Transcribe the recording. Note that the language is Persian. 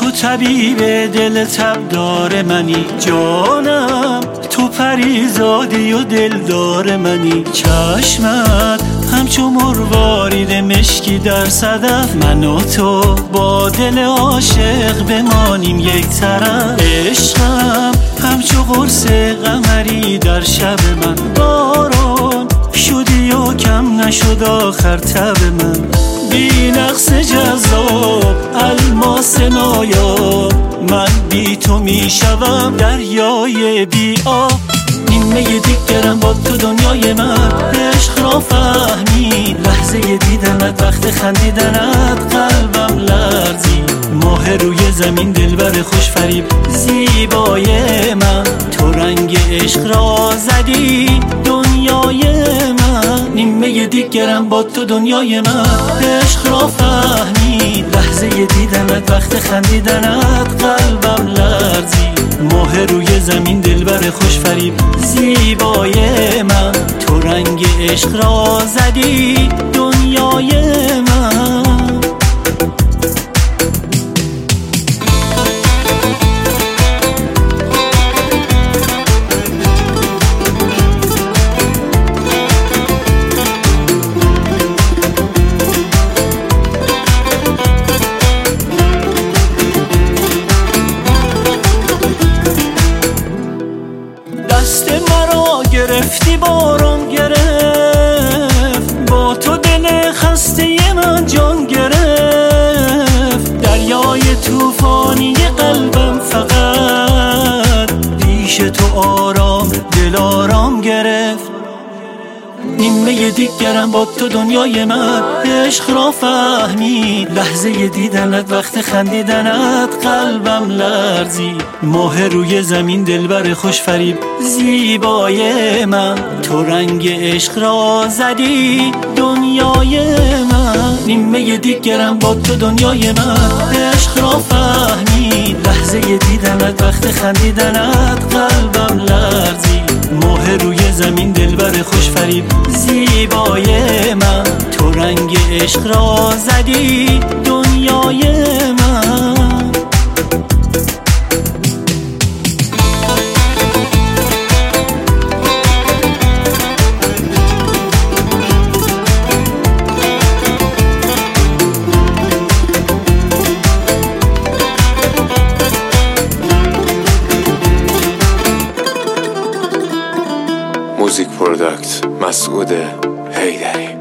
تو طبیب دل تبدار منی، جانم تو پریزادی و دلدار منی. چشمت همچو مروارید مشکی در صدف، من و تو با دل عاشق بمانیم یک طرف. عشقم همچو قرص قمری در شب من، باران شدی و کم نشد آخر تب من. بی نقص جذاب الماس نایاب، من بی تو می شوم دریای بی آب. نیمه دیگرم با تو دنیای من، عشق را فهمید لحظه دیدنت، وقت خندیدنت قلبم لرزید. ماه روی زمین دلبر خوش فریب زیبای من، تو رنگ عشق را زدی دنیای من. نیمه دیگرم با تو دنیای من، عشق را فهمید لحظه دیدنت، وقت خندیدنت قلبم لرزید. ماه روی زمین دلبر خوش فریب زیبای من، تو رنگ عشق را زدی دنیای من. دست مرا گرفتی باران گرفت، با تو دل خسته من جان گرفت. دریای طوفانی قلبم فقط پیش تو آرام دل آرام گرفت. نیمه دیگرم با تو دنیای من، عشق را فهمید لحظه دیدنت، وقت خندیدنت قلبم لرزید. ماه روی زمین دلبر خوش فریب زیبای من، تو رنگ عشق را زدی دنیای من. نیمه دیگرم با تو دنیای من، عشق را فهمید لحظه دیدنت، وقت خندیدنت قلبم لرزید. ماه روی زمین دلبر خوش فریب زیبای من، تو رنگ عشق را زدی دنیای من. موزیک پروداکت مسعود حیدری.